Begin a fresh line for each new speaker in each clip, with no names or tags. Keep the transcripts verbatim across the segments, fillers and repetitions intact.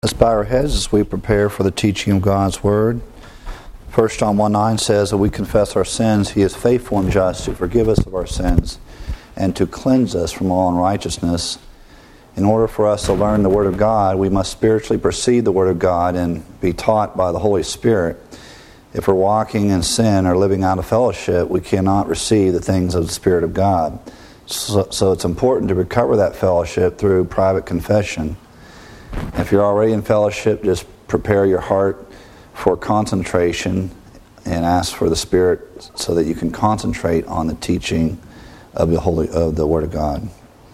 Let's bow our heads as we prepare for the teaching of God's Word. First John one nine says that we confess our sins. He is faithful and just to forgive us of our sins and to cleanse us from all unrighteousness. In order for us to learn the Word of God, we must spiritually perceive the Word of God and be taught by the Holy Spirit. If we're walking in sin or living out of fellowship, we cannot receive the things of the Spirit of God. So, so it's important to recover that fellowship through private confession. If you're already in fellowship, just prepare your heart for concentration and ask for the Spirit so that you can concentrate on the teaching of the Holy of the Word of God.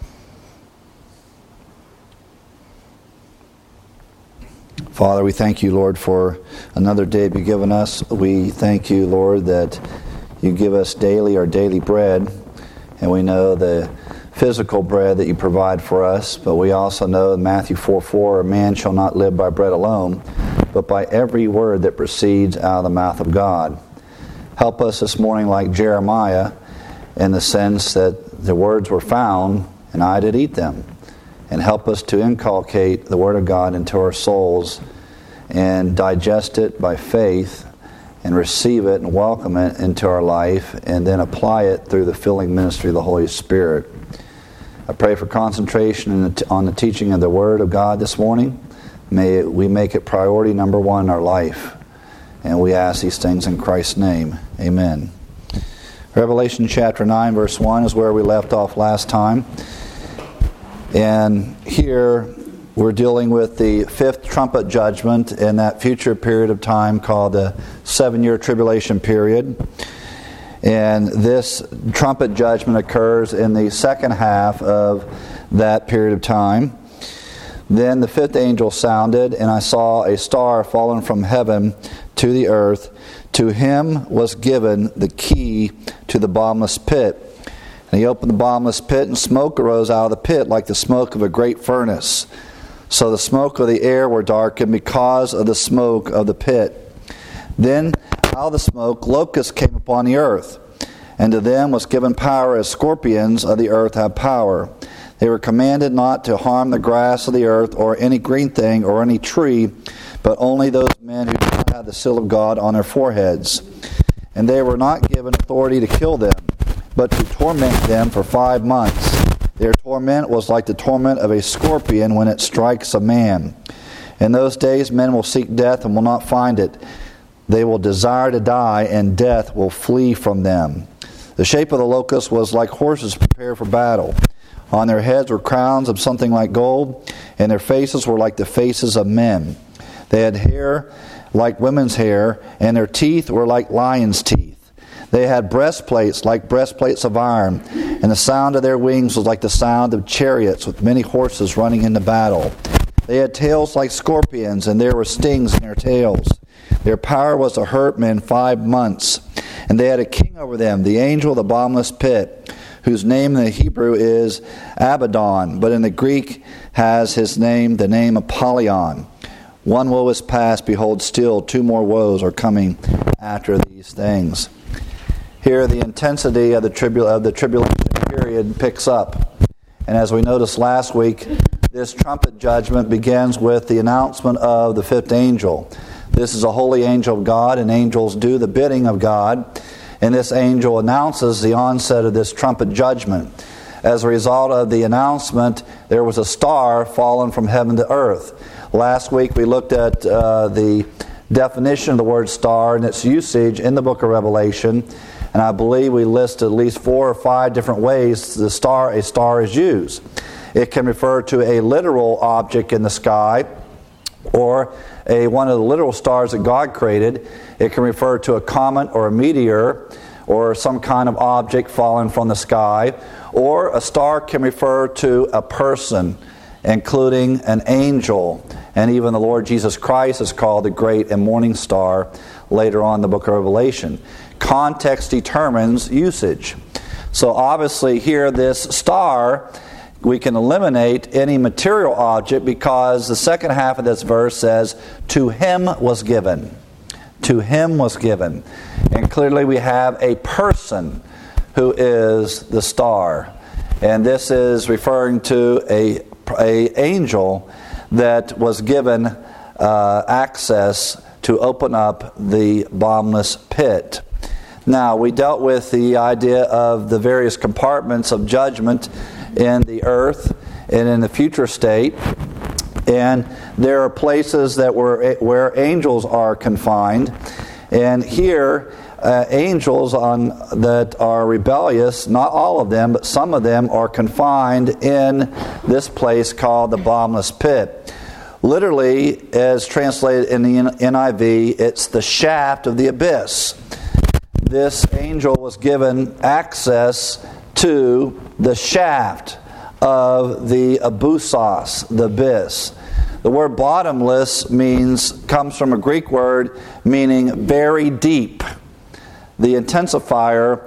Father, we thank you, Lord, for another day you've given us. We thank you, Lord, that you give us daily our daily bread, and we know the physical bread that you provide for us, but we also know in Matthew four four, man shall not live by bread alone, but by every word that proceeds out of the mouth of God. Help us this morning like Jeremiah, in the sense that the words were found, and I did eat them. And help us to inculcate the Word of God into our souls and digest it by faith and receive it and welcome it into our life and then apply it through the filling ministry of the Holy Spirit. I pray for concentration on the teaching of the Word of God this morning. May we make it priority number one in our life. And we ask these things in Christ's name. Amen. Revelation chapter nine verse one is where we left off last time. And here we're dealing with the fifth trumpet judgment in that future period of time called the seven-year tribulation period. And this trumpet judgment occurs in the second half of that period of time. Then the fifth angel sounded, and I saw a star fallen from heaven to the earth. To him was given the key to the bottomless pit. And he opened the bottomless pit, and smoke arose out of the pit like the smoke of a great furnace. So the smoke of the air were darkened because of the smoke of the pit. Then out of the smoke locusts came upon the earth, and to them was given power as scorpions of the earth have power. They were commanded not to harm the grass of the earth or any green thing or any tree, but only those men who do not have the seal of God on their foreheads. And they were not given authority to kill them, but to torment them for five months. Their torment was like the torment of a scorpion when it strikes a man. In those days men will seek death and will not find it. They will desire to die, and death will flee from them. The shape of the locust was like horses prepared for battle. On their heads were crowns of something like gold, and their faces were like the faces of men. They had hair like women's hair, and their teeth were like lions' teeth. They had breastplates like breastplates of iron, and the sound of their wings was like the sound of chariots with many horses running into battle. They had tails like scorpions, and there were stings in their tails. Their power was to hurt men five months. And they had a king over them, the angel of the bottomless pit, whose name in the Hebrew is Abaddon, but in the Greek has his name, the name Apollyon. One woe is past, behold, still two more woes are coming after these things. Here the intensity of the, tribul- of the tribulation period picks up. And as we noticed last week, this trumpet judgment begins with the announcement of the fifth angel. This is a holy angel of God, and angels do the bidding of God. And this angel announces the onset of this trumpet judgment. As a result of the announcement, there was a star fallen from heaven to earth. Last week we looked at uh, the definition of the word star and its usage in the book of Revelation. And I believe we list at least four or five different ways the star a star is used. It can refer to a literal object in the sky, or a one of the literal stars that God created. It can refer to a comet or a meteor, or some kind of object fallen from the sky. Or a star can refer to a person, including an angel. And even the Lord Jesus Christ is called the great and morning star later on in the book of Revelation. Context determines usage. So obviously here this star, we can eliminate any material object because the second half of this verse says, to him was given. To him was given. And clearly we have a person who is the star. And this is referring to a, a angel that was given uh, access to open up the bottomless pit. Now, we dealt with the idea of the various compartments of judgment in the earth and in the future state. And there are places that were where angels are confined. And here, uh, angels on that are rebellious, not all of them, but some of them are confined in this place called the bottomless pit. Literally, as translated in the N I V, it's the shaft of the abyss. This angel was given access to the shaft of the abyssos, the abyss. The word bottomless means comes from a Greek word meaning very deep. The intensifier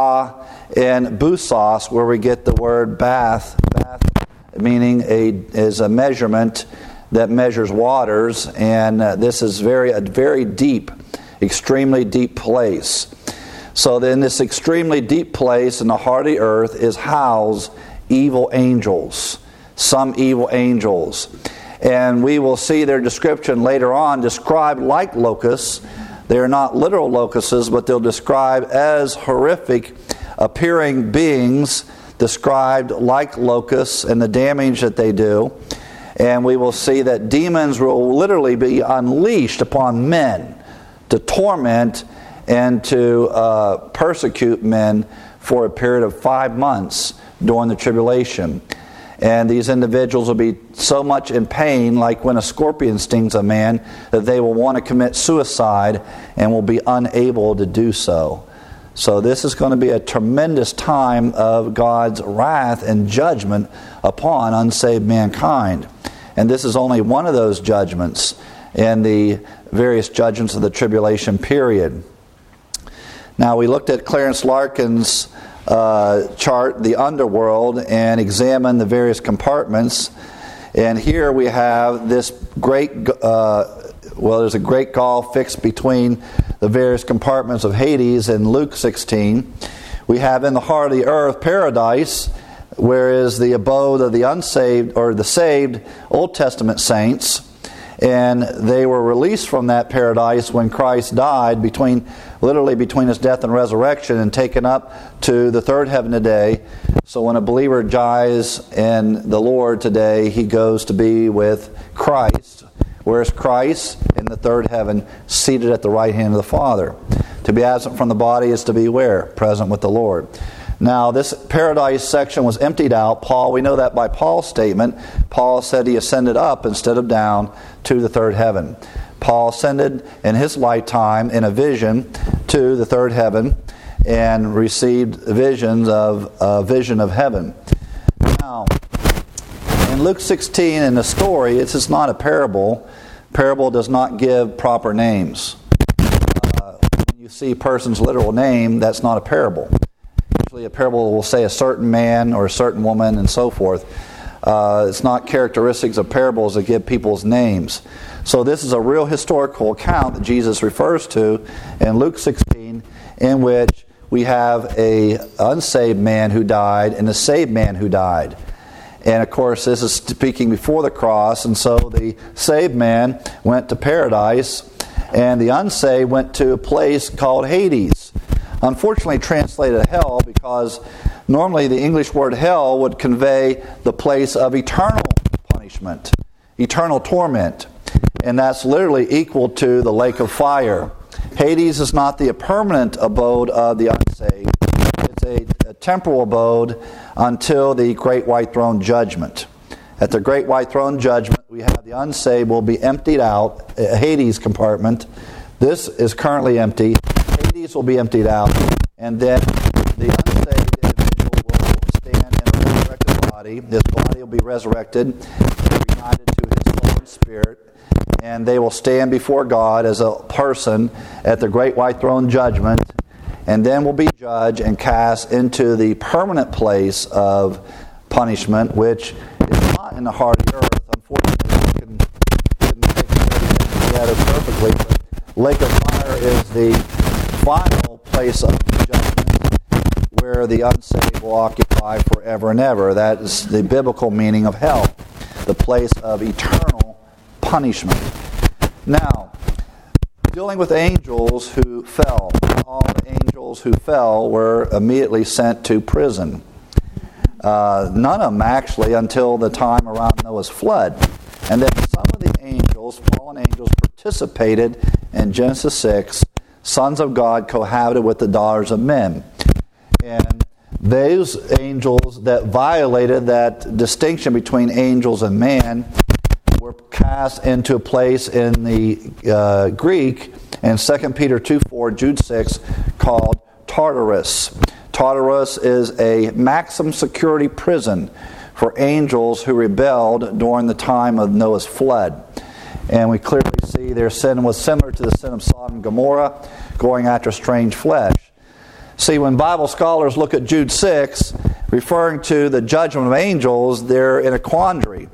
a in busos, where we get the word bath, bath meaning a is a measurement that measures waters, and uh, this is very a very deep, extremely deep place. So then this extremely deep place in the heart of the earth is housed evil angels, some evil angels. And we will see their description later on described like locusts. They are not literal locusts, but they'll describe as horrific appearing beings, described like locusts and the damage that they do. And we will see that demons will literally be unleashed upon men to torment and to uh, persecute men for a period of five months during the tribulation. And these individuals will be so much in pain, like when a scorpion stings a man, that they will want to commit suicide and will be unable to do so. So this is going to be a tremendous time of God's wrath and judgment upon unsaved mankind. And this is only one of those judgments in the various judgments of the tribulation period. Now, we looked at Clarence Larkin's uh, chart, the underworld, and examined the various compartments. And here we have this great, uh, well, there's a great gulf fixed between the various compartments of Hades in Luke sixteen. We have in the heart of the earth paradise, where is the abode of the unsaved or the saved Old Testament saints. And they were released from that paradise when Christ died, between literally between his death and resurrection, and taken up to the third heaven today. So when a believer dies in the Lord today, he goes to be with Christ. Whereas Christ in the third heaven, seated at the right hand of the Father. To be absent from the body is to be where? Present with the Lord. Now, this paradise section was emptied out. Paul, we know that by Paul's statement. Paul said he ascended up instead of down to the third heaven. Paul ascended in his lifetime in a vision to the third heaven and received visions of a vision of heaven. Now, in Luke sixteen, in the story, it's just not a parable. Parable does not give proper names. Uh, when you see a person's literal name, that's not a parable. Usually a parable will say a certain man or a certain woman and so forth. Uh, it's not characteristics of parables that give people's names. So this is a real historical account that Jesus refers to in Luke sixteen, in which we have a unsaved man who died and a saved man who died. And of course, this is speaking before the cross, and so the saved man went to paradise, and the unsaved went to a place called Hades. Unfortunately translated hell, because normally the English word hell would convey the place of eternal punishment, eternal torment. And that's literally equal to the lake of fire. Hades is not the permanent abode of the unsaved. It's a, a temporal abode until the great white throne judgment. At the great white throne judgment, we have the unsaved will be emptied out, a Hades compartment. This is currently empty. Hades will be emptied out, and then the unsaved individual will stand in a resurrected body. This body will be resurrected, united to his soul and spirit, and they will stand before God as a person at the great white throne judgment, and then will be judged and cast into the permanent place of punishment, which is not in the heart of the earth. Unfortunately, we can, couldn't take everything together perfectly, but lake of fire is the final place of judgment where the unsaved will occupy forever and ever. That is the biblical meaning of hell. the place of eternal punishment. Now, dealing with angels who fell, all the angels who fell were immediately sent to prison. Uh, none of them actually until the time around Noah's flood. And then some of the angels, fallen angels, participated in Genesis six. Sons of God cohabited with the daughters of men. And those angels that violated that distinction between angels and man were cast into a place in the uh, Greek in Second Peter two four, Jude six, called Tartarus. Tartarus is a maximum security prison for angels who rebelled during the time of Noah's flood. And we clearly see their sin was similar to the sin of Sodom and Gomorrah, going after strange flesh. See, when Bible scholars look at Jude six, referring to the judgment of angels, they're in a quandary.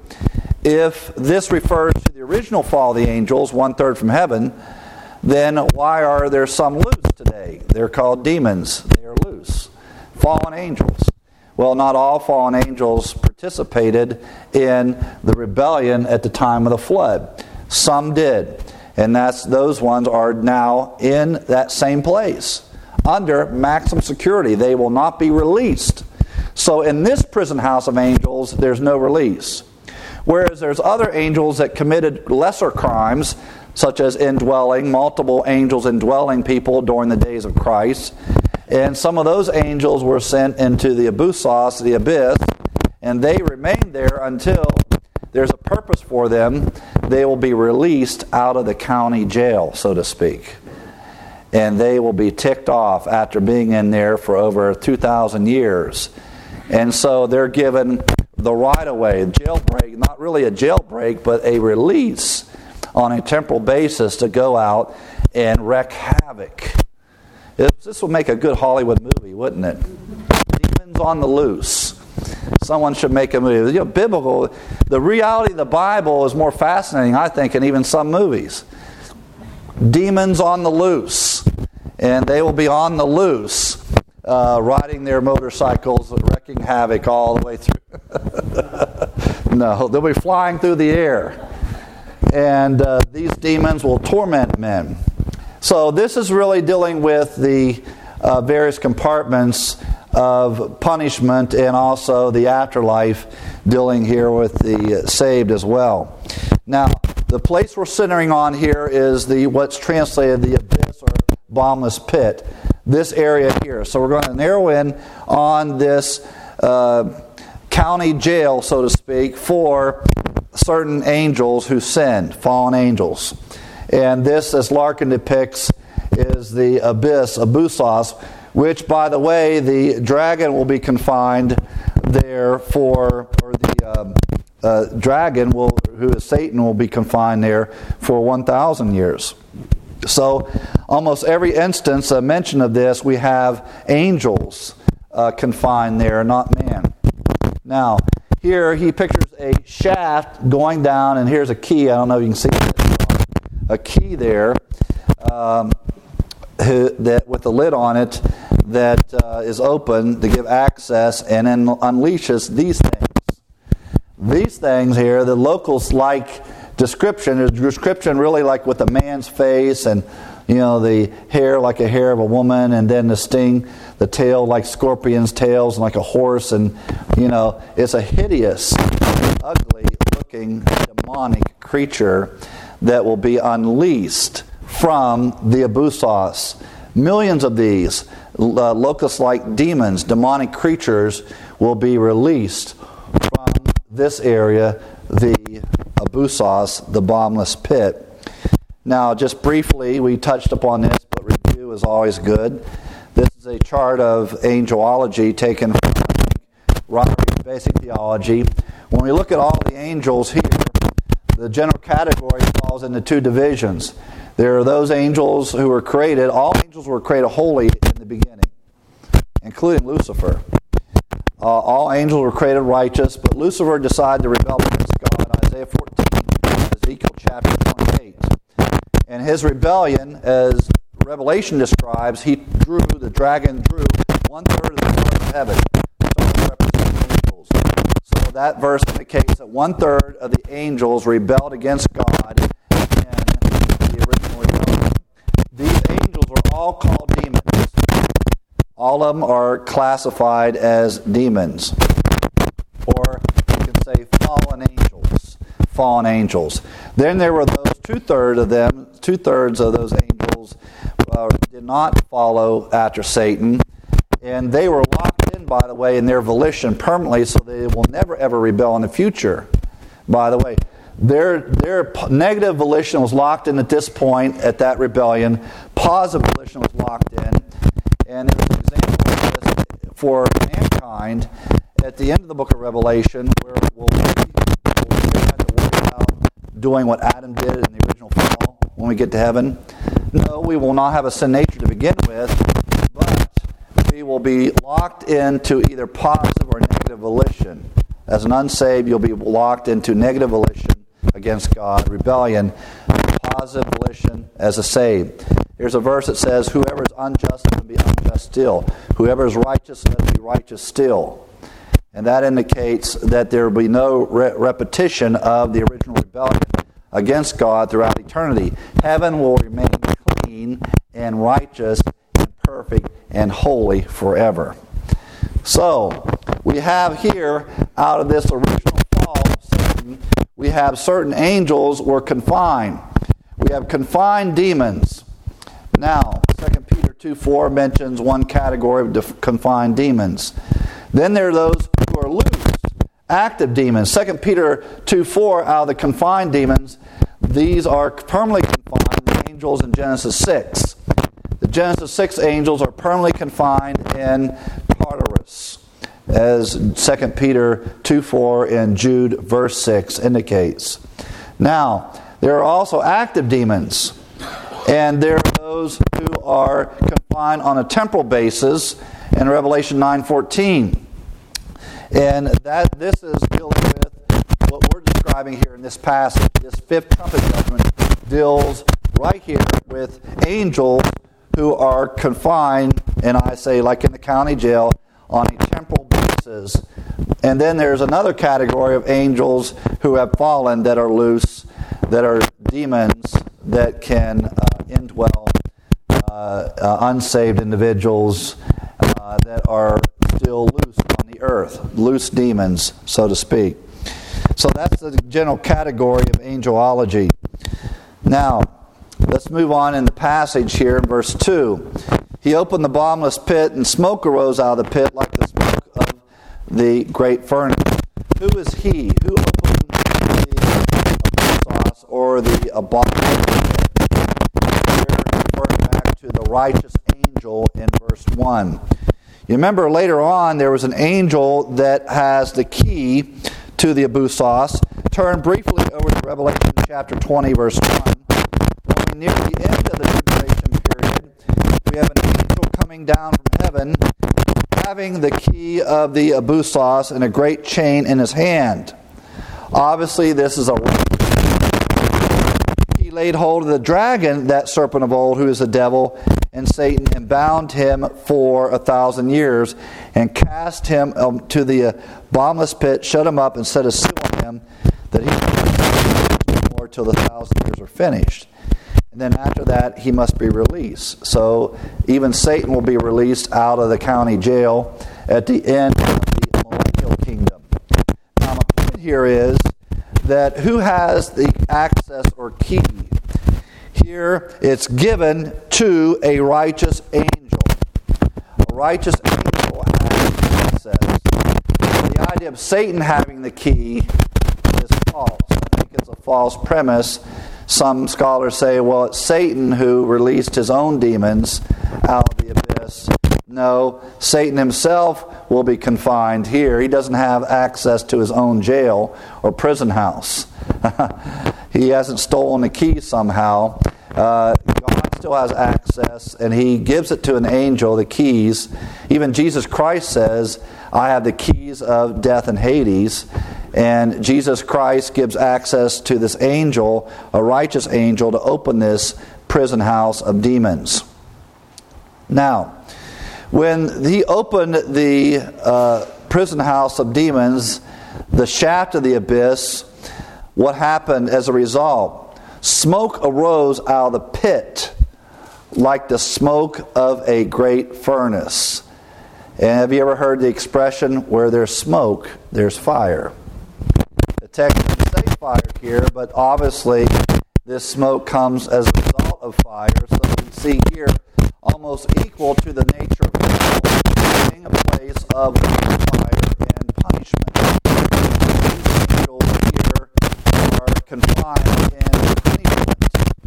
If this refers to the original fall of the angels, one-third from heaven, then why are there some loose today? They're called demons. They are loose. Fallen angels. Well, not all fallen angels participated in the rebellion at the time of the flood. Some did. And that's those ones are now in that same place, under maximum security. They will not be released. So in this prison house of angels, there's no release. Whereas there's other angels that committed lesser crimes, such as indwelling, multiple angels indwelling people during the days of Christ. And some of those angels were sent into the abusos, the abyss, and they remained there until there's a purpose for them. They will be released out of the county jail, so to speak. And they will be ticked off after being in there for over two thousand years. And so they're given the right-of-way, jailbreak, not really a jailbreak, but a release on a temporal basis to go out and wreak havoc. This would make a good Hollywood movie, wouldn't it? Demons on the loose. Someone should make a movie. You know, biblical, the reality of the Bible is more fascinating, I think, than even some movies. Demons on the loose. And they will be on the loose, uh, riding their motorcycles, wreaking havoc all the way through. No, they'll be flying through the air. And uh, these demons will torment men. So this is really dealing with the uh, various compartments of punishment and also the afterlife, dealing here with the saved as well. Now, the place we're centering on here is the what's translated the abyss or bottomless pit. This area here. So we're going to narrow in on this uh, county jail, so to speak, for certain angels who sinned, fallen angels. And this, as Larkin depicts, is the abyss, abusos, which, by the way, the dragon will be confined there for, or the um, uh, dragon, will, who is Satan, will be confined there for one thousand years. So, almost every instance, a mention of this, we have angels uh, confined there, not man. Now, here he pictures a shaft going down, and here's a key. I don't know if you can see it. A key there um, that with the lid on it that uh, is open to give access, and then unleashes these things. These things here, the locals like description. There's description really like with a man's face, and you know the hair like a hair of a woman, and then the sting, the tail like scorpion's tails, and like a horse, and you know it's a hideous, ugly looking demonic creature that will be unleashed from the abusos. Millions of these uh, locust-like demons, demonic creatures, will be released from this area, the abusos, the bottomless pit. Now, just briefly, we touched upon this, but review is always good. This is a chart of angelology taken from Robert's Basic Theology. When we look at all the angels here, the general category falls into two divisions. There are those angels who were created. All angels were created holy in the beginning, including Lucifer. Uh, all angels were created righteous, but Lucifer decided to rebel against God. Isaiah fourteen, Ezekiel chapter twenty-eight. And his rebellion, as Revelation describes, he drew, the dragon drew one-third of the stars of heaven. Stars represent angels. So that verse indicates that one-third of the angels rebelled against God in the original rebellion. These angels are all called demons. All of them are classified as demons. Or you can say fallen angels. Fallen angels. Then there were those two-thirds of them, two-thirds of those angels uh, did not follow after Satan. And they were locked in, by the way, in their volition permanently, so they will never ever rebel in the future. By the way, their their negative volition was locked in at this point, at that rebellion. Positive volition was locked in. And there's an example of this for mankind at the end of the book of Revelation, where we'll, we'll have to worry about doing what Adam did in the original fall when we get to heaven. No, we will not have a sin nature to begin with, but we will be locked into either positive or negative volition. As an unsaved, you'll be locked into negative volition against God, rebellion, positive volition as a saved. Here's a verse that says, whoever is unjust, let him be unjust still. Whoever is righteous, let him be righteous still. And that indicates that there will be no re- repetition of the original rebellion against God throughout eternity. Heaven will remain clean and righteous and perfect and holy forever. So, we have here, out of this original fall of Satan, we have certain angels were confined. We have confined demons. Now, Second Peter two four mentions one category of def- confined demons. Then there are those who are loosed, active demons. Second Peter two four, out of the confined demons, these are permanently confined, the angels in Genesis six. The Genesis six angels are permanently confined in Tartarus, as Second Peter two four and Jude verse six indicates. Now, there are also active demons. And there are those who are confined on a temporal basis in Revelation nine fourteen. And that this is dealing with what we're describing here in this passage. This fifth trumpet judgment deals right here with angels who are confined, and I say like in the county jail, on a temporal basis. And then there's another category of angels who have fallen that are loose, that are demons that can uh, indwell uh, uh, unsaved individuals uh, that are still loose on the earth, loose demons, so to speak. So that's the general category of angelology. Now, let's move on in the passage here in verse two. He opened the bottomless pit, and smoke arose out of the pit like the smoke of the great furnace. Who is he? Who opened the Abyss, or the abominable pit? Here, referring back to the righteous angel in verse one. You remember later on there was an angel that has the key to the Abyss. Turn briefly over to Revelation chapter twenty, verse one. When we're near the end of the tribulation period, we have an angel coming down from heaven, having the key of the Abyss and a great chain in his hand. Obviously, this is a He laid hold of the dragon, that serpent of old, who is the devil and Satan, and bound him for a thousand years, and cast him um, to the bottomless pit, shut him up, and set a seal on him, that he might no more till the thousand years are finished. And then after that, he must be released. So even Satan will be released out of the county jail at the end of the millennial kingdom. Now, my point here is that who has the access or key? Here, it's given to a righteous angel. A righteous angel has access. The idea of Satan having the key is false. I think it's a false premise. Some scholars say, well, it's Satan who released his own demons out of the abyss. No, Satan himself will be confined here. He doesn't have access to his own jail or prison house. He hasn't stolen the key somehow. Uh, God still has access, and He gives it to an angel, the keys. Even Jesus Christ says, I have the keys of death and Hades. And Jesus Christ gives access to this angel, a righteous angel, to open this prison house of demons. Now, when He opened the uh, prison house of demons, the shaft of the abyss, what happened as a result? Smoke arose out of the pit like the smoke of a great furnace. And have you ever heard the expression, where there's smoke, there's fire? The text doesn't say fire here, but obviously this smoke comes as a result of fire. So we see here almost equal to the nature of hell, being a place of fire and punishment. These angels here are confined in punishment.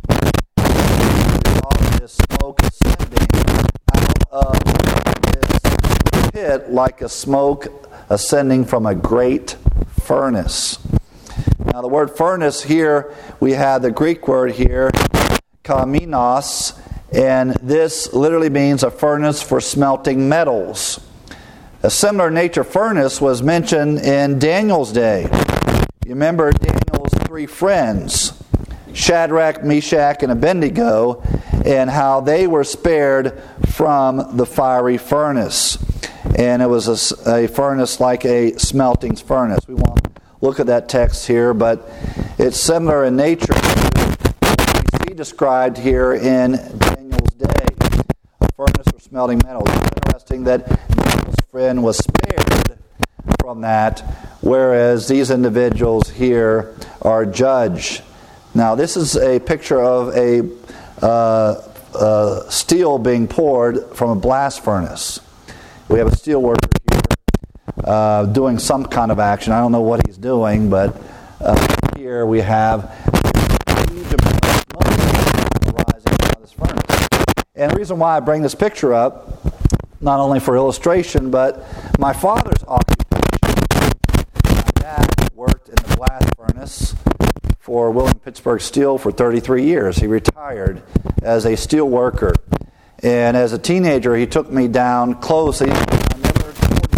All this smoke ascending out of this pit like a smoke ascending from a great furnace. Now the word furnace here, we have the Greek word here, kaminos, and this literally means a furnace for smelting metals. A similar nature furnace was mentioned in Daniel's day. You remember Daniel's three friends, Shadrach, Meshach, and Abednego, and how they were spared from the fiery furnace. And it was a, a furnace like a smelting furnace. We won't look at that text here, but it's similar in nature to what we see described here in Daniel's day. A furnace for smelting metals. It's interesting that Daniel's friend was spared from that, whereas these individuals here are judged. Now, this is a picture of a uh, uh, steel being poured from a blast furnace. We have a steel worker here uh, doing some kind of action. I don't know what he's doing, but uh, here we have a huge amount of smoke arising out of this furnace. And the reason why I bring this picture up, not only for illustration, but my father's occupation. My dad worked in the blast furnace for William Pittsburgh Steel for thirty-three years. He retired as a steel worker. And as a teenager, he took me down close. He, I never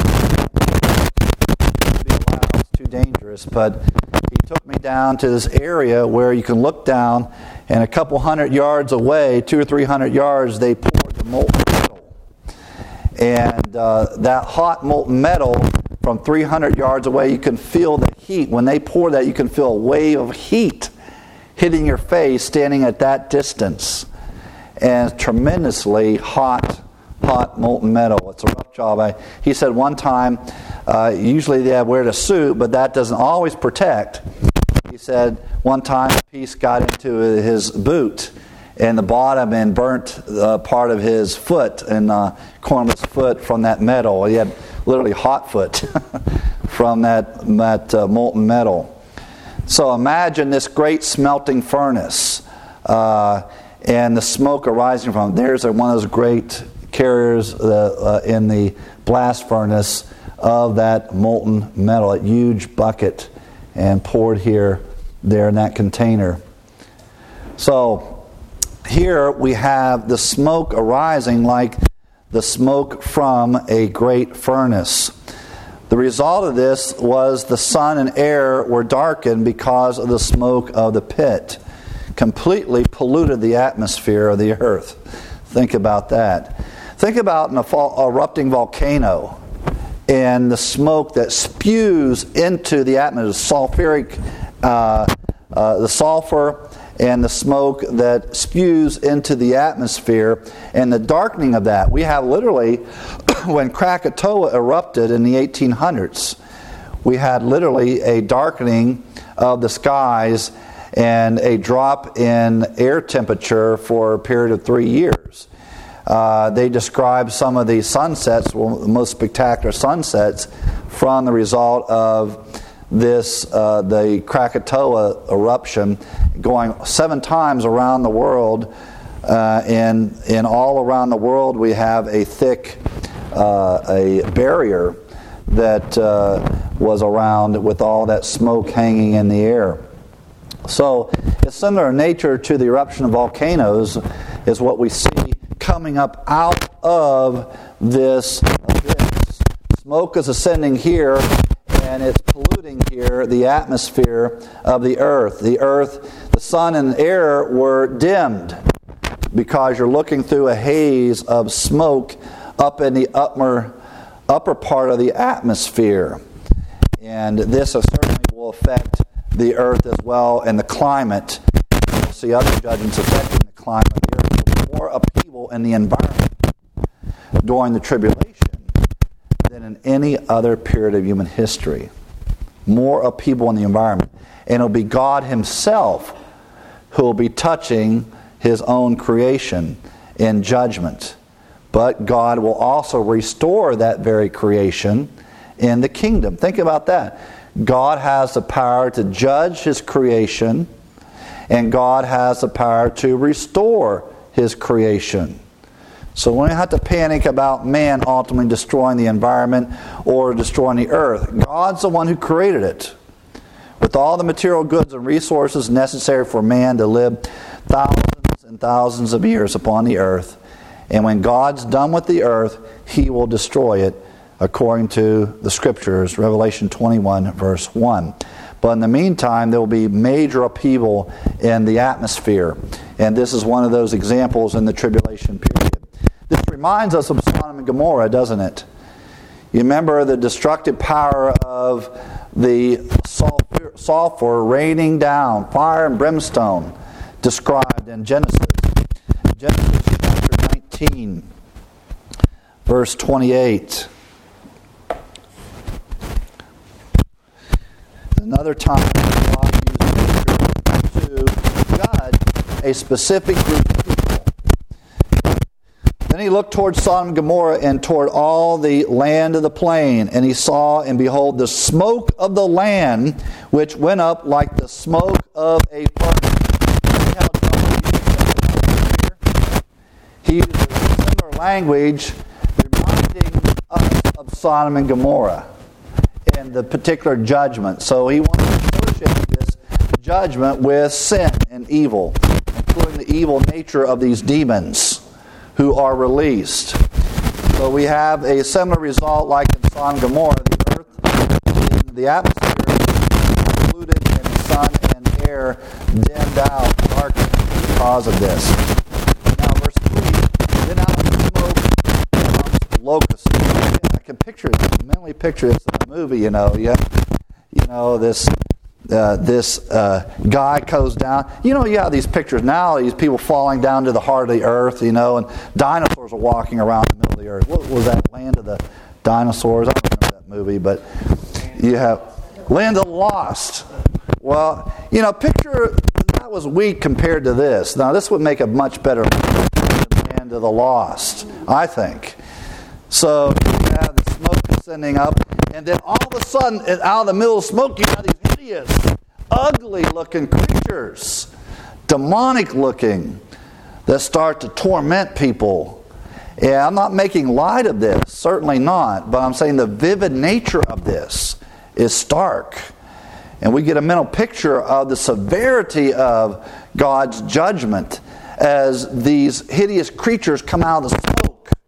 to be allowed. It's too dangerous. But he took me down to this area where you can look down, and a couple hundred yards away, two or three hundred yards, they poured the molten metal. And uh, that hot molten metal, from three hundred yards away, you can feel the heat. When they pour that, you can feel a wave of heat hitting your face standing at that distance. And tremendously hot, hot molten metal. It's a rough job. I, he said one time, uh, usually they wear a suit, but that doesn't always protect. He said one time a piece got into his boot and the bottom and burnt uh, part of his foot and uh, corner of his foot from that metal. He had literally hot foot from that, that uh, molten metal. So imagine this great smelting furnace. Uh, And the smoke arising from it. There's a, one of those great carriers uh, uh, in the blast furnace of that molten metal, a huge bucket, and poured here, there in that container. So here we have the smoke arising like the smoke from a great furnace. The result of this was the sun and air were darkened because of the smoke of the pit. Completely polluted the atmosphere of the earth. Think about that. Think about an erupting volcano and the smoke that spews into the atmosphere, sulfuric, uh, uh, the sulfur and the smoke that spews into the atmosphere, and the darkening of that. We have literally, when Krakatoa erupted in the eighteen hundreds, we had literally a darkening of the skies and a drop in air temperature for a period of three years. Uh, they describe some of the sunsets, well, the most spectacular sunsets, from the result of this, uh, the Krakatoa eruption, going seven times around the world. Uh, and, and all around the world we have a thick uh, a barrier that uh, was around with all that smoke hanging in the air. So it's similar in nature to the eruption of volcanoes, is what we see coming up out of this abyss. Smoke is ascending here, and it's polluting here the atmosphere of the earth. The earth, the sun and air were dimmed because you're looking through a haze of smoke up in the upper, upper part of the atmosphere. And this certainly will affect the earth as well and the climate. We'll see other judgments affecting the climate of the earth. There will be more upheaval in the environment during the tribulation than in any other period of human history. More upheaval in the environment. And it'll be God Himself who will be touching His own creation in judgment. But God will also restore that very creation in the kingdom. Think about that. God has the power to judge His creation, and God has the power to restore His creation. So we don't have to panic about man ultimately destroying the environment or destroying the earth. God's the one who created it, with all the material goods and resources necessary for man to live thousands and thousands of years upon the earth. And when God's done with the earth, He will destroy it according to the Scriptures, Revelation twenty-one, verse one. But in the meantime, there will be major upheaval in the atmosphere. And this is one of those examples in the tribulation period. This reminds us of Sodom and Gomorrah, doesn't it? You remember the destructive power of the sulfur, sulfur raining down, fire and brimstone, described in Genesis. Genesis chapter nineteen, verse twenty-eight. Another time God used nature to judge a specific group of people. Then He looked toward Sodom and Gomorrah and toward all the land of the plain, and He saw, and behold, the smoke of the land, which went up like the smoke of a furnace. See how John He uses a similar language, reminding us of Sodom and Gomorrah and the particular judgment. So he wanted to associate this judgment with sin and evil, including the evil nature of these demons who are released. So we have a similar result like in Sodom and Gomorrah. The earth in the atmosphere polluted, and the sun and air dimmed out, darkened because of this. Now verse three, then out of the smoke comes locusts. I can picture this, mentally picture this in a movie, you know. Yeah, you know, this uh, this uh, guy goes down. You know, you have these pictures now, these people falling down to the heart of the earth, you know, and dinosaurs are walking around the middle of the earth. What was that, Land of the Dinosaurs? I don't remember that movie, but you have Land of the Lost. Well, you know, picture that was weak compared to this. Now, this would make a much better Land of the Lost, I think. So you have the smoke ascending up, and then all of a sudden, out of the middle of smoke, you have these hideous, ugly-looking creatures, demonic-looking, that start to torment people. Yeah, I'm not making light of this, certainly not, but I'm saying the vivid nature of this is stark. And we get a mental picture of the severity of God's judgment as these hideous creatures come out of the smoke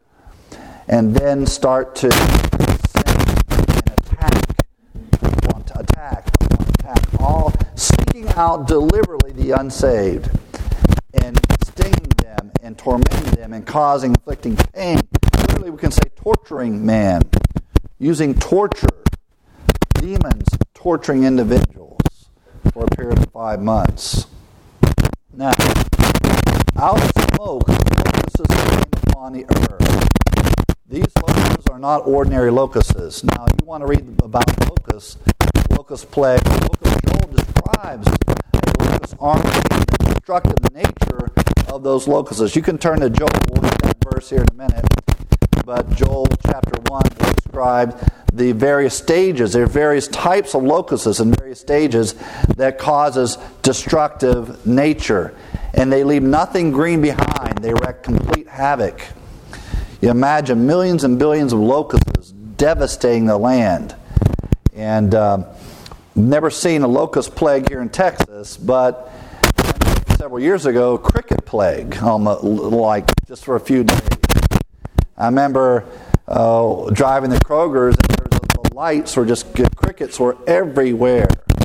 and then start to descend and attack, want to attack, want to attack, all seeking out deliberately the unsaved and stinging them and tormenting them and causing, inflicting pain. Literally, we can say torturing man, using torture, demons torturing individuals for a period of five months. Now, out of smoke, locusts came upon the earth. These locusts are not ordinary locusts. Now, you want to read about locusts, locust plague. The book of Joel describes a locust army, the destructive nature of those locusts. You can turn to Joel. We'll read that verse here in a minute. But Joel chapter one will describe the various stages. There are various types of locusts in various stages that causes destructive nature. And they leave nothing green behind. They wreak complete havoc. You imagine millions and billions of locusts devastating the land. And uh, never seen a locust plague here in Texas, but several years ago, cricket plague, almost like just for a few days. I remember uh, driving the Kroger's, and there was, the lights were just, crickets were everywhere,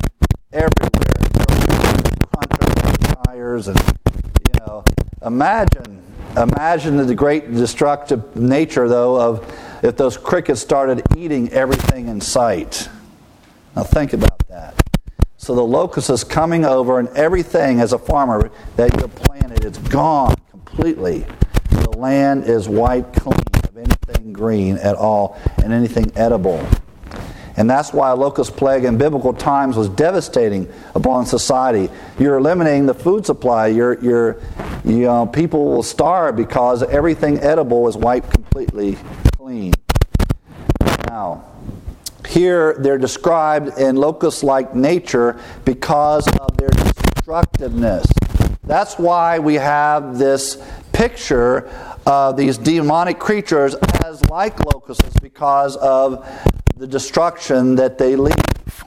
everywhere. Crunch tires, and you know, imagine. Imagine the great destructive nature, though, of if those crickets started eating everything in sight. Now think about that. So the locust is coming over, and everything as a farmer that you planted, it's gone completely. The land is wiped clean of anything green at all and anything edible. And that's why a locust plague in biblical times was devastating upon society. You're eliminating the food supply. You're, you're, you know, people will starve because everything edible is wiped completely clean. Now, here they're described in locust-like nature because of their destructiveness. That's why we have this picture of these demonic creatures as like locusts, because of the destruction that they leave.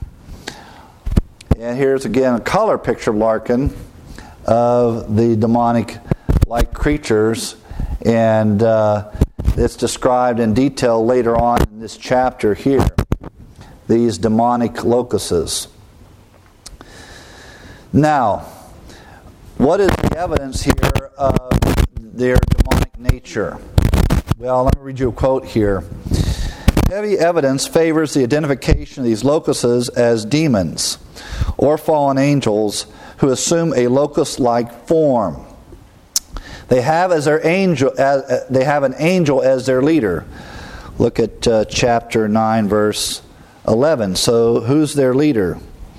And here's again a color picture, Larkin, of the demonic-like creatures, and uh, it's described in detail later on in this chapter here. These demonic locusts. Now, what is the evidence here of their demonic nature? Well, let me read you a quote here. Heavy evidence favors the identification of these locusts as demons or fallen angels who assume a locust-like form. They have as their angel, as, they have an angel as their leader. Look at uh, chapter nine, verse eleven. So, who's their leader?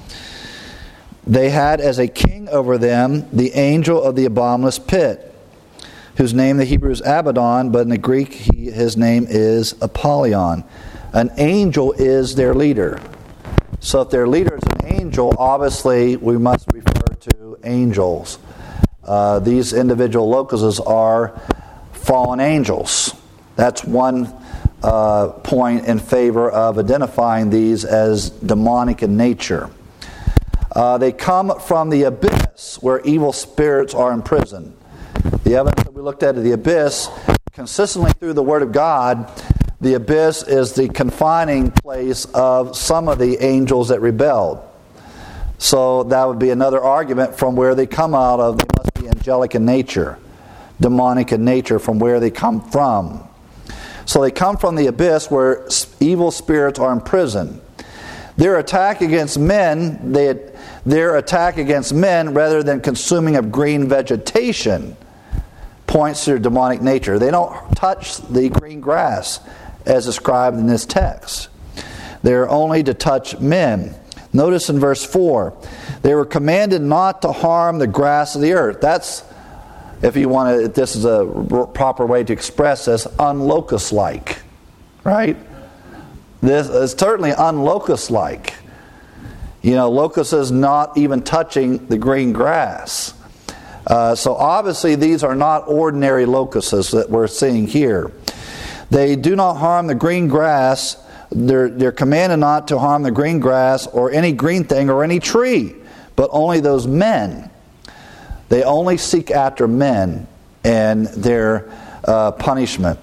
They had as a king over them the angel of the bottomless pit, whose name the Hebrew is Abaddon, but in the Greek he, his name is Apollyon. An angel is their leader. So if their leader is an angel, obviously we must refer to angels. Uh, these individual locusts are fallen angels. That's one uh, point in favor of identifying these as demonic in nature. Uh, they come from the abyss where evil spirits are imprisoned. The evidence that we looked at of the abyss, consistently through the Word of God, the abyss is the confining place of some of the angels that rebelled. So that would be another argument from where they come out of. They must be angelic in nature, demonic in nature, from where they come from. So they come from the abyss where evil spirits are imprisoned. Their attack against men, they, their attack against men rather than consuming of green vegetation points to their demonic nature. They don't touch the green grass as described in this text. They're only to touch men. Notice in verse four, they were commanded not to harm the grass of the earth. That's, if you want to, this is a proper way to express this, unlocust-like, right? This is certainly unlocust-like. You know, locust is not even touching the green grass. Uh, so obviously these are not ordinary locusts that we're seeing here. They do not harm the green grass. They're, they're commanded not to harm the green grass or any green thing or any tree, but only those men. They only seek after men and their uh, punishment.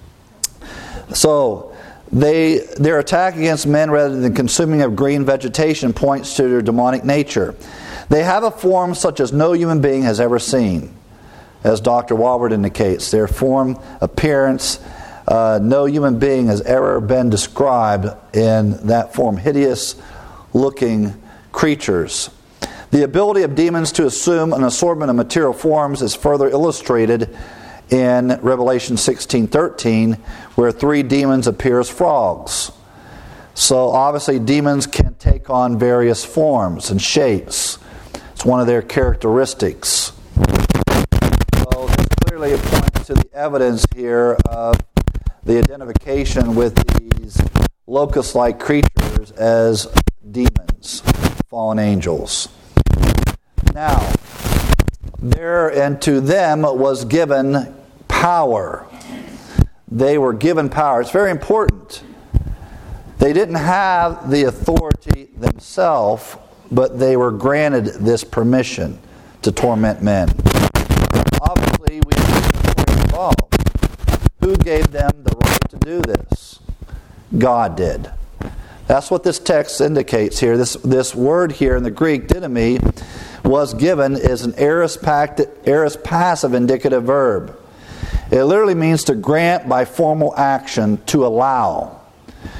So they their attack against men rather than consuming of green vegetation points to their demonic nature. They have a form such as no human being has ever seen, as Doctor Walbert indicates. Their form, appearance, uh, no human being has ever been described in that form. Hideous-looking creatures. The ability of demons to assume an assortment of material forms is further illustrated in Revelation sixteen thirteen, where three demons appear as frogs. So obviously demons can take on various forms and shapes. It's one of their characteristics. So this clearly points to the evidence here of the identification with these locust-like creatures as demons, fallen angels. Now, there and to them was given power. They were given power. It's very important. They didn't have the authority themselves, but they were granted this permission to torment men. Obviously, we need the authority involved. Who gave them the right to do this? God did. That's what this text indicates here. This, this word here in the Greek, dynami, was given as an aorist passive indicative verb. It literally means to grant by formal action, to allow.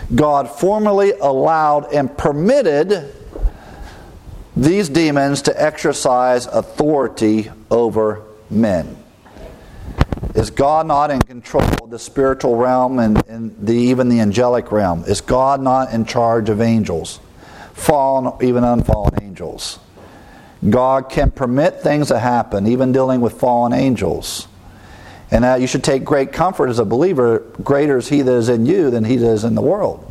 God formally allowed and permitted these demons to exercise authority over men. Is God not in control of the spiritual realm and, and the, even the angelic realm? Is God not in charge of angels? Fallen, even unfallen angels. God can permit things to happen, even dealing with fallen angels. And that you should take great comfort as a believer. Greater is He that is in you than he that is in the world.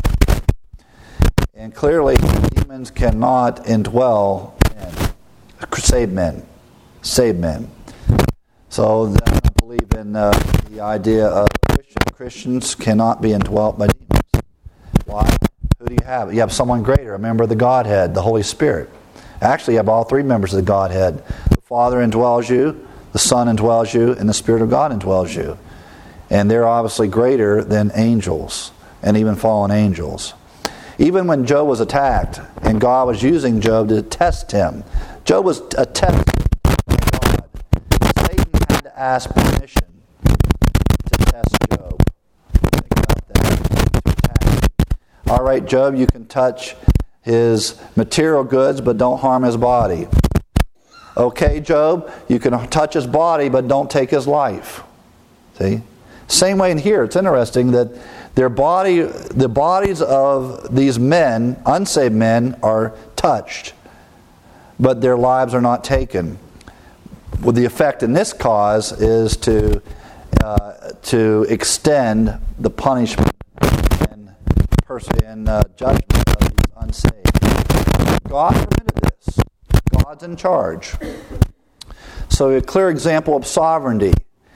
And clearly, demons cannot indwell men. Save men. Save men. So I don't believe in uh, the idea of Christians. Christians cannot be indwelt by demons. Why? Who do you have? You have someone greater, a member of the Godhead, the Holy Spirit. Actually, you have all three members of the Godhead. The Father indwells you, the Son indwells you, and the Spirit of God indwells you. And they're obviously greater than angels, and even fallen angels. Even when Job was attacked, and God was using Job to test him, Job was a test by God. Satan had to ask permission to test Job. Think about that. To attack. All right, Job, you can touch his material goods, but don't harm his body. Okay, Job, you can touch his body, but don't take his life. See? Same way in here. It's interesting that their body, the bodies of these men, unsaved men, are touched, but their lives are not taken. Well, the effect in this cause is to uh, to extend the punishment and, pers- and uh, judgment of these unsaved. God permitted this. God's in charge. So a clear example of sovereignty.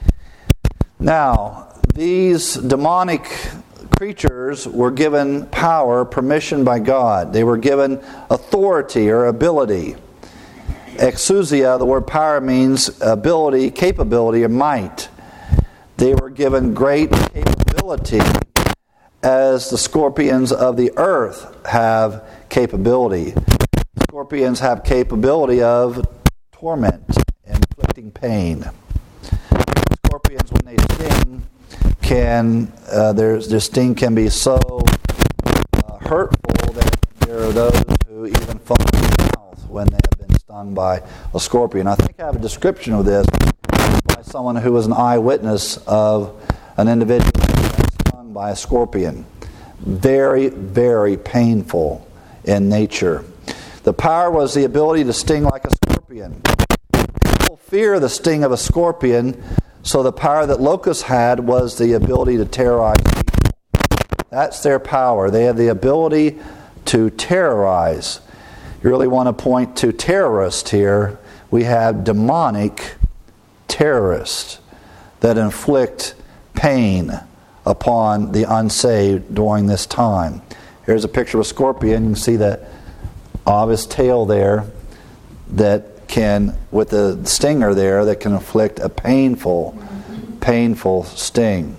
Now, these demonic creatures were given power, permission by God. They were given authority or ability. Exousia, the word power means ability, capability, or might. They were given great capability as the scorpions of the earth have capability. Scorpions have capability of torment and inflicting pain. Scorpions, when they sting, can uh, their, their sting can be so uh, hurtful that there are those who even foam at the mouth when they have been stung by a scorpion. I think I have a description of this by someone who was an eyewitness of an individual who was stung by a scorpion. Very, very painful in nature. The power was the ability to sting like a scorpion. People fear the sting of a scorpion, so the power that locusts had was the ability to terrorize people. That's their power. They have the ability to terrorize. You really want to point to terrorists here. We have demonic terrorists that inflict pain upon the unsaved during this time. Here's a picture of a scorpion. You can see that obvious tail there that can, with the stinger there, that can inflict a painful, painful sting.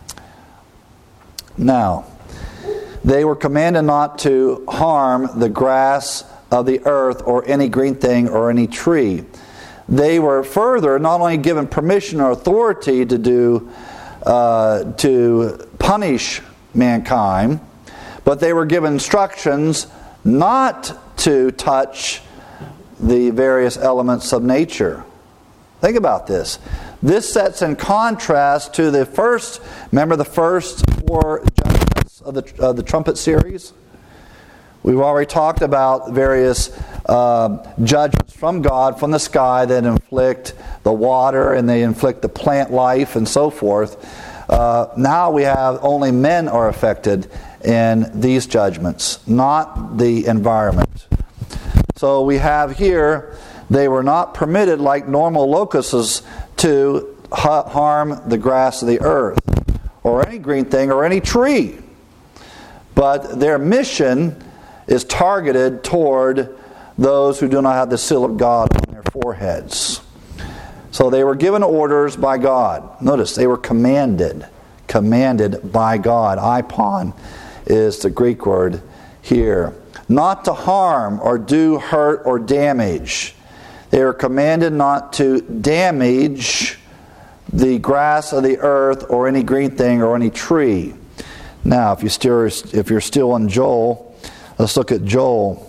Now, they were commanded not to harm the grass of the earth or any green thing or any tree. They were further not only given permission or authority to do, uh, to punish mankind, but they were given instructions not to touch the various elements of nature. Think about this. This sets in contrast to the first, remember the first four judgments of the, of the trumpet series? We've already talked about various uh, judgments from God, from the sky, that inflict the water and they inflict the plant life and so forth. Uh, now we have only men are affected in these judgments, not the environment. So we have here, they were not permitted like normal locusts to ha- harm the grass of the earth or any green thing or any tree. But their mission is targeted toward those who do not have the seal of God on their foreheads. So they were given orders by God. Notice, they were commanded. Commanded by God. Ipon is the Greek word here. Not to harm or do hurt or damage. They were commanded not to damage the grass of the earth or any green thing or any tree. Now, if, you still, if you're still in Joel, let's look at Joel.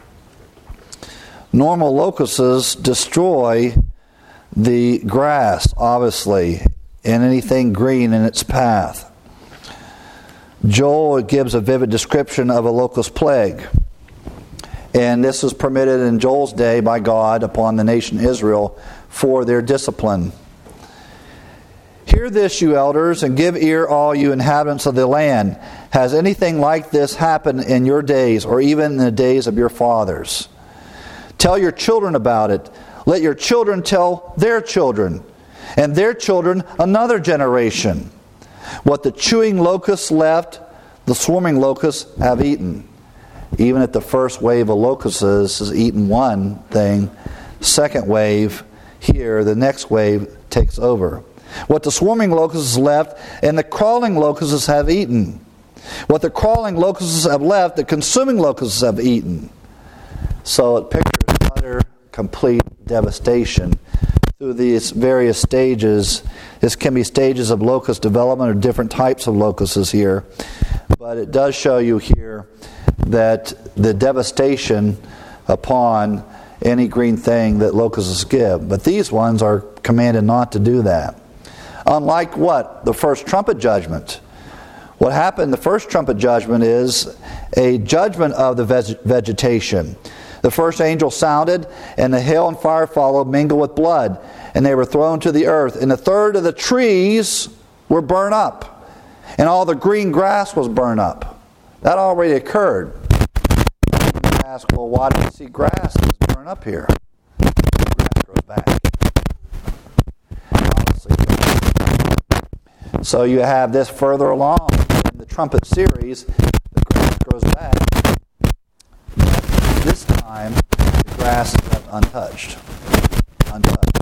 Normal locusts destroy the grass, obviously, and anything green in its path. Joel gives a vivid description of a locust plague. And this was permitted in Joel's day by God upon the nation Israel for their discipline. Hear this, you elders, and give ear, all you inhabitants of the land. Has anything like this happened in your days, or even in the days of your fathers? Tell your children about it. Let your children tell their children, and their children another generation. What the chewing locusts left, the swarming locusts have eaten. Even if the first wave of locusts has eaten one thing, second wave here, the next wave takes over. What the swarming locusts left, and the crawling locusts have eaten. What the crawling locusts have left, the consuming locusts have eaten. So it pictures utter, complete devastation through these various stages. This can be stages of locust development or different types of locusts here. But it does show you here that the devastation upon any green thing that locusts give. But these ones are commanded not to do that. Unlike what? The first trumpet judgment. What happened in the first trumpet judgment is a judgment of the veg- vegetation. The first angel sounded, and the hail and fire followed, mingled with blood, and they were thrown to the earth. And a third of the trees were burned up, and all the green grass was burned up. That already occurred. You ask, well, why do you see grass that's burned up here? Grass grows back. Honestly. So you have this further along in the trumpet series. The grass grows back. This time, the grass is left untouched. Untouched.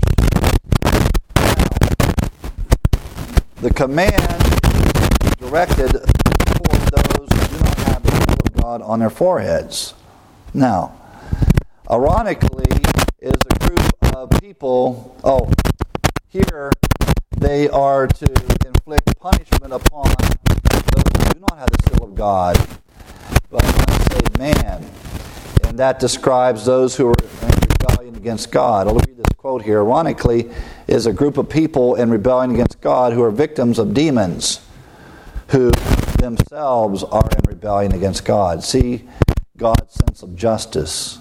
Now, the command is directed toward those who do not have the seal of God on their foreheads. Now, ironically, is a group of people, oh, here they are to inflict punishment upon those who do not have the seal of God, but unsaved man. And that describes those who are in rebellion against God. I'll read this quote here. Ironically, is a group of people in rebellion against God who are victims of demons, who themselves are in rebellion against God. See God's sense of justice.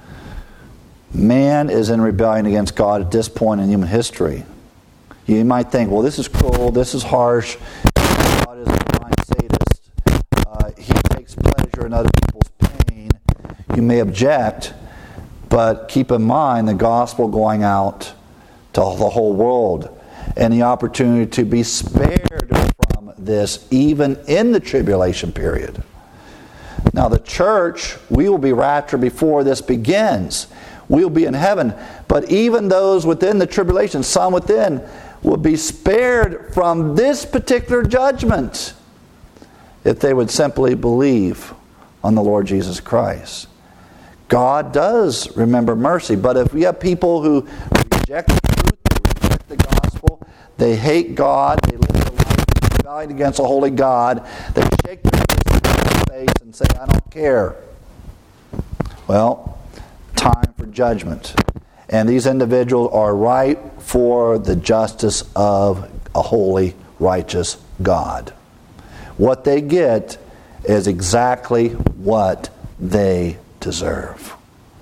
Man is in rebellion against God at this point in human history. You might think, well, this is cruel, this is harsh. God is a divine sadist. Uh, he takes pleasure in other people's pain. You may object, but keep in mind the gospel going out to the whole world and the opportunity to be spared from this even in the tribulation period. Now the church, we will be raptured before this begins. We'll be in heaven. But even those within the tribulation, some within, will be spared from this particular judgment if they would simply believe on the Lord Jesus Christ. God does remember mercy, but if we have people who reject the truth, they reject the gospel, they hate God, they live their life in rebellion against a holy God, they shake their fist in His face and say, I don't care. Well, time for judgment. And these individuals are ripe for the justice of a holy, righteous God. What they get is exactly what they deserve.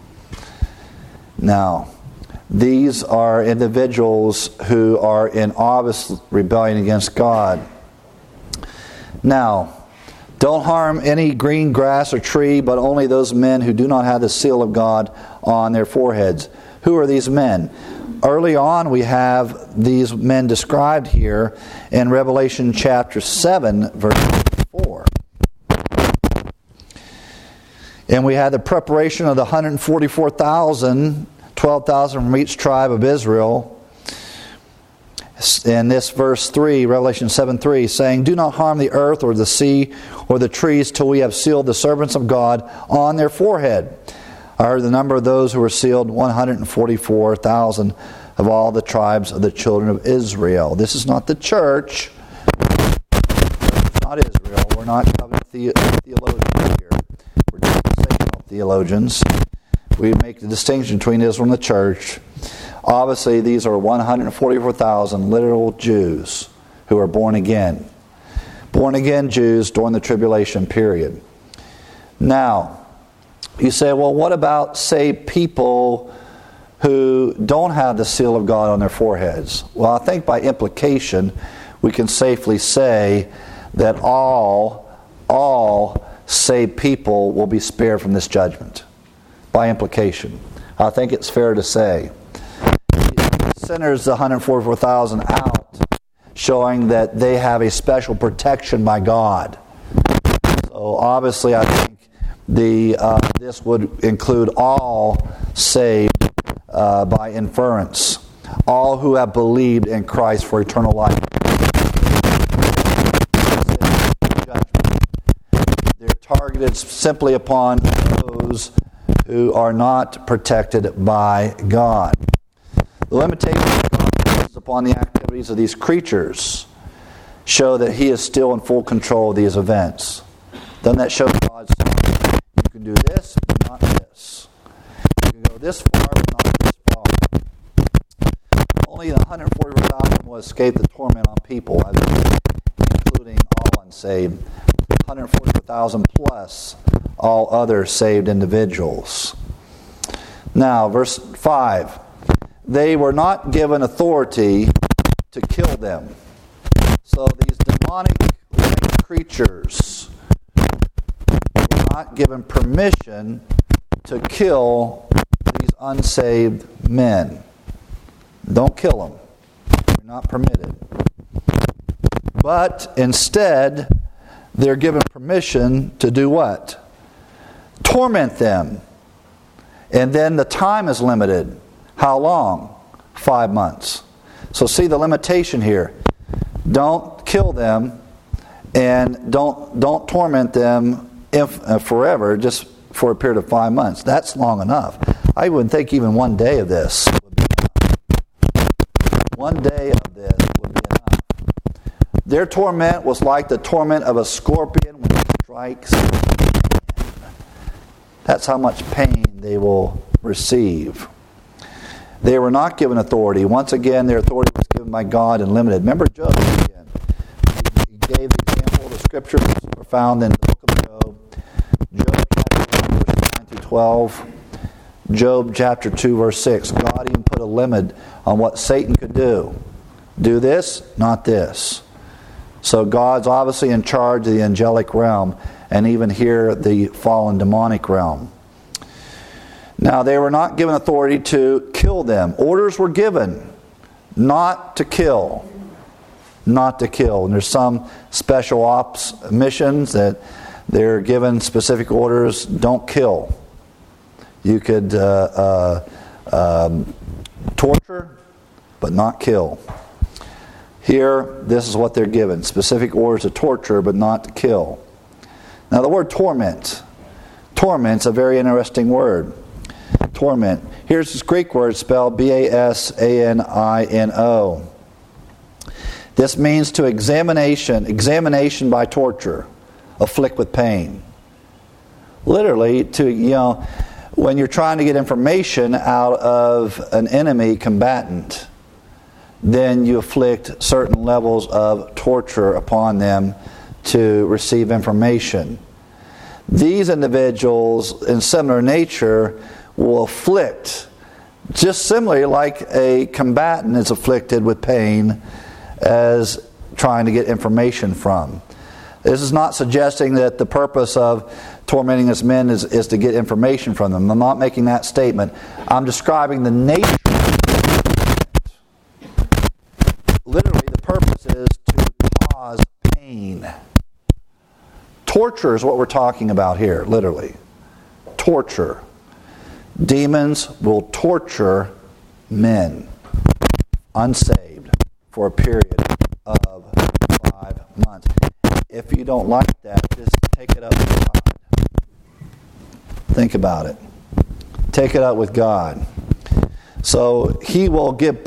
Now, these are individuals who are in obvious rebellion against God. Now, don't harm any green grass or tree, but only those men who do not have the seal of God on their foreheads. Who are these men? Early on, we have these men described here in Revelation chapter seven, verse four. And we had the preparation of the one hundred forty-four thousand, twelve thousand from each tribe of Israel. In this verse three, Revelation seven three, saying, do not harm the earth or the sea or the trees till we have sealed the servants of God on their forehead. I heard the number of those who were sealed, one hundred forty-four thousand of all the tribes of the children of Israel. This is not the church. It's not Israel. We're not covenant the- theologians here. We're dispensational theologians. We make the distinction between Israel and the church. Obviously, these are one hundred forty-four thousand literal Jews who are born again. Born again Jews during the tribulation period. Now, you say, well, what about, say, people who don't have the seal of God on their foreheads? Well, I think by implication, we can safely say that all, all saved people will be spared from this judgment. By implication. I think it's fair to say. Sinners, the one hundred forty-four thousand out, showing that they have a special protection by God. So obviously I think the uh, this would include all saved uh, by inference. All who have believed in Christ for eternal life. They're targeted simply upon those who are not protected by God. The limitations upon the activities of these creatures show that He is still in full control of these events. Doesn't that show God's sovereignty? You can do this, but not this. You can go this far, but not this far. Only the one hundred forty thousand will escape the torment on people, including all unsaved. one hundred forty thousand plus all other saved individuals. Now, verse five. They were not given authority to kill them. So these demonic creatures were not given permission to kill these unsaved men. Don't kill them. You're not permitted. But instead, they're given permission to do what? Torment them. And then the time is limited. How long? Five months. So see the limitation here. Don't kill them and don't don't torment them if, uh, forever, just for a period of five months. That's long enough. I would think even one day of this would be enough. One day of this would be enough. Their torment was like the torment of a scorpion when it strikes a man. That's how much pain they will receive. They were not given authority. Once again, their authority was given by God and limited. Remember Job again. He gave the example. The scriptures are found in the book of Job. Job chapter one, verses nine through twelve. Job chapter two, verse six. God even put a limit on what Satan could do. Do this, not this. So God's obviously in charge of the angelic realm, and even here the fallen demonic realm. Now, they were not given authority to kill them. Orders were given not to kill. Not to kill. And there's some special ops missions that they're given specific orders, don't kill. You could uh, uh, um, torture, but not kill. Here, this is what they're given. Specific orders to torture, but not to kill. Now, the word torment. Torment's a very interesting word. Torment. Here's this Greek word spelled B A S A N I N O. This means to examination, examination by torture, afflict with pain. Literally, to, you know, when you're trying to get information out of an enemy combatant, then you afflict certain levels of torture upon them to receive information. These individuals, in similar nature, will afflict, just similarly like a combatant is afflicted with pain as trying to get information from. This is not suggesting that the purpose of tormenting us men is, is to get information from them. I'm not making that statement. I'm describing the nature of it. Literally, the purpose is to cause pain. Torture is what we're talking about here, literally. Torture. Demons will torture men, unsaved, for a period of five months. If you don't like that, just take it up with God. Think about it. Take it up with God. So He will give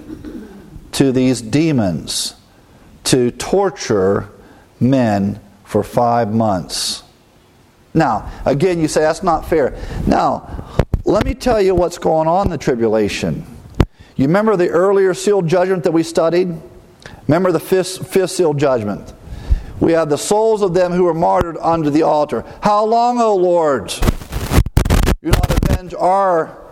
permission to these demons to torture men for five months. Now, again, you say that's not fair. Now, let me tell you what's going on in the tribulation. You remember the earlier sealed judgment that we studied? Remember the fifth, fifth sealed judgment. We have the souls of them who were martyred under the altar. How long, O Lord? Do not avenge our, our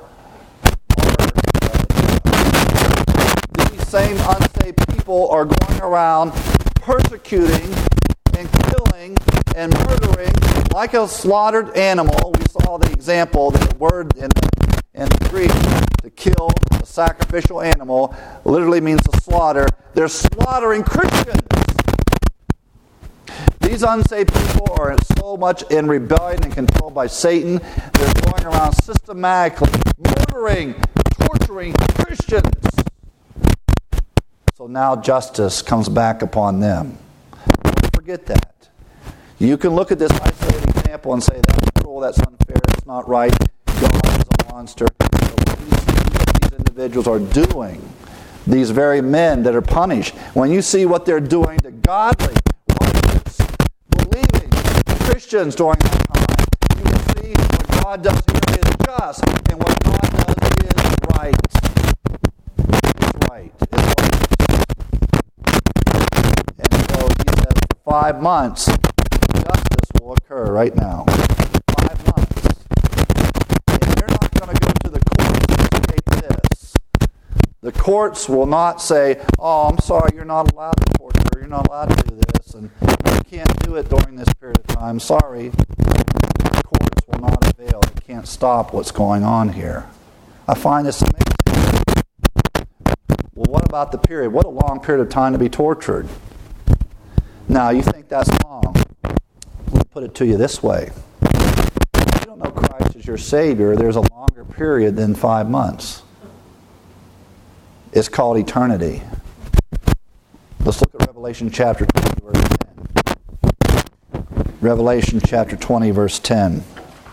uh, these same unsaved people are going around persecuting and killing and murdering like a slaughtered animal. We saw the example, the word in the, in the Greek, to kill a sacrificial animal, literally means to slaughter. They're slaughtering Christians. These unsaved people are so much in rebellion and controlled by Satan. They're going around systematically murdering, torturing Christians. So now justice comes back upon them. Don't forget that. You can look at this isolated example and say, that's cruel, that's unfair, that's not right, God is a monster. But when you see what these individuals are doing, these very men that are punished, when you see what they're doing to godly, righteous, believing Christians during that time, you will see what God does here is just, and what God does is right. It's right. It's right. And so he says, for five months, justice will occur right now. Five months. And you're not going to go to the courts to escape this. The courts will not say, oh, I'm sorry, you're not allowed to torture, you're not allowed to do this, and you can't do it during this period of time. Sorry. The courts will not avail. They can't stop what's going on here. I find this amazing. Well, what about the period? What a long period of time to be tortured. Now, you think that's long. Let me put it to you this way. If you don't know Christ as your Savior, there's a longer period than five months. It's called eternity. Let's look at Revelation chapter twenty, verse ten. Revelation chapter twenty, verse ten.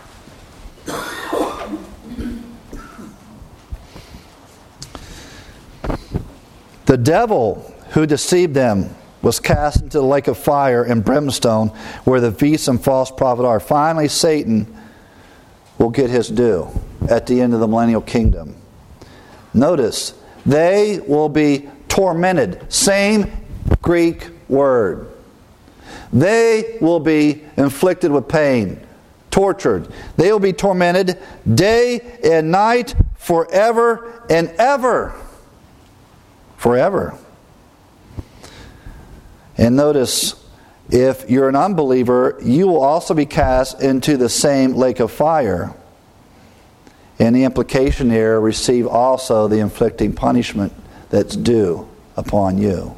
The devil who deceived them was cast into the lake of fire and brimstone, where the beast and false prophet are. Finally, Satan will get his due at the end of the millennial kingdom. Notice, they will be tormented. Same Greek word. They will be inflicted with pain, tortured. They will be tormented day and night, forever and ever. Forever. And notice, if you're an unbeliever, you will also be cast into the same lake of fire. And the implication here, receive also the inflicting punishment that's due upon you.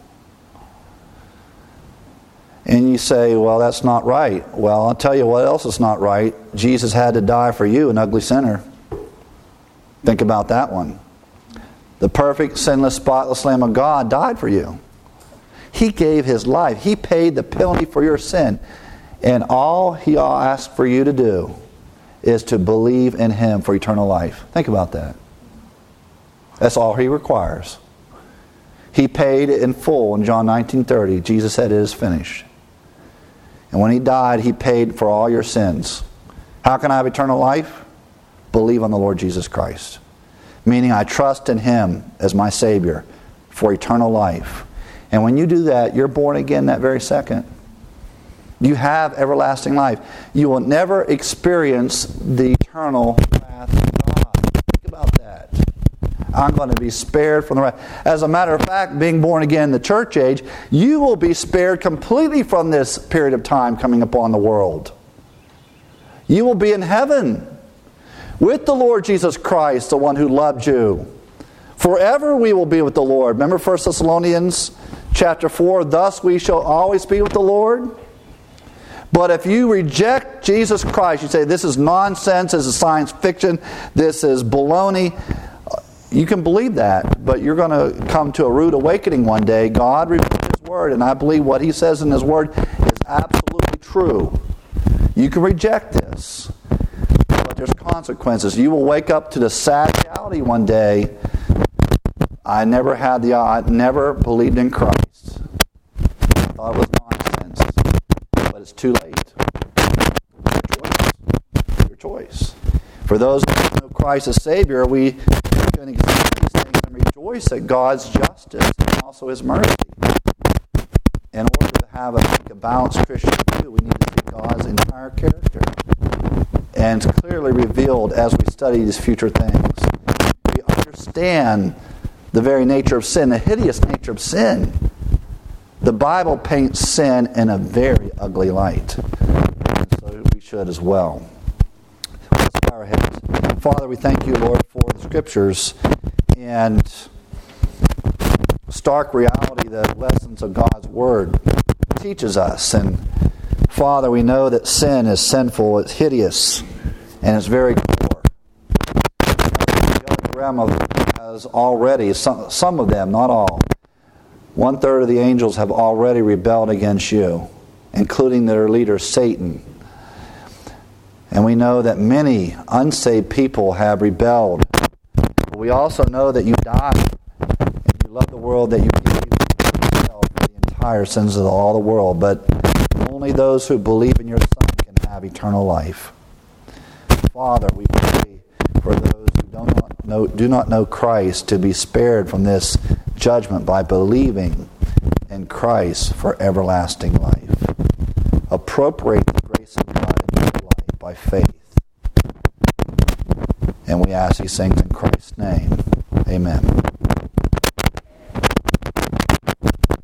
And you say, well, that's not right. Well, I'll tell you what else is not right. Jesus had to die for you, an ugly sinner. Think about that one. The perfect, sinless, spotless Lamb of God died for you. He gave His life. He paid the penalty for your sin. And all He asked for you to do is to believe in Him for eternal life. Think about that. That's all He requires. He paid in full in John nineteen thirty. Jesus said, it is finished. And when He died, He paid for all your sins. How can I have eternal life? Believe on the Lord Jesus Christ. Meaning I trust in Him as my Savior for eternal life. And when you do that, you're born again that very second. You have everlasting life. You will never experience the eternal wrath of God. Think about that. I'm going to be spared from the wrath. As a matter of fact, being born again in the church age, you will be spared completely from this period of time coming upon the world. You will be in heaven with the Lord Jesus Christ, the one who loved you. Forever we will be with the Lord. Remember First Thessalonians chapter four, thus we shall always be with the Lord. But if you reject Jesus Christ, you say this is nonsense, this is science fiction, this is baloney, you can believe that, but you're going to come to a rude awakening one day. God reveals His Word, and I believe what He says in His Word is absolutely true. You can reject this, but there's consequences. You will wake up to the sad reality one day. I never had the, I never believed in Christ. I thought it was nonsense. But but it's too late. Your choice. Your choice. For those who don't know Christ as Savior, we can examine these things and rejoice at God's justice and also His mercy. In order to have a, a balanced Christian view, we need to see God's entire character. And it's clearly revealed as we study these future things. We understand the very nature of sin, the hideous nature of sin. The Bible paints sin in a very ugly light. And so we should as well. Let's bow our heads. Father, we thank you, Lord, for the Scriptures and stark reality that lessons of God's Word teaches us. And Father, we know that sin is sinful, it's hideous, and it's very core. The other realm of has already, some, some of them, not all, one third of the angels have already rebelled against you, including their leader Satan. And we know that many unsaved people have rebelled. But we also know that you died and you love the world, that you gave yourself for the entire sins of all the world. But only those who believe in your Son can have eternal life. Father, we pray for those who do not know, do not know Christ to be spared from this judgment by believing in Christ for everlasting life. Appropriate the grace of God in your life by faith. And we ask these things in Christ's name. Amen.